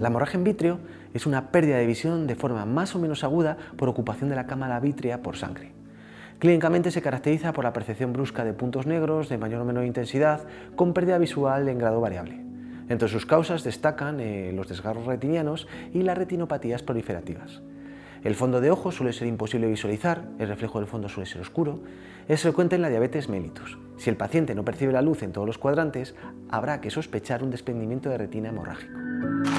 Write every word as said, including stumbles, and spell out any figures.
La hemorragia en vitrio es una pérdida de visión de forma más o menos aguda por ocupación de la cámara vítrea por sangre. Clínicamente se caracteriza por la percepción brusca de puntos negros de mayor o menor intensidad, con pérdida visual en grado variable. Entre sus causas destacan eh, los desgarros retinianos y las retinopatías proliferativas. El fondo de ojo suele ser imposible de visualizar, el reflejo del fondo suele ser oscuro, es frecuente en la diabetes mellitus. Si el paciente no percibe la luz en todos los cuadrantes, habrá que sospechar un desprendimiento de retina hemorrágico.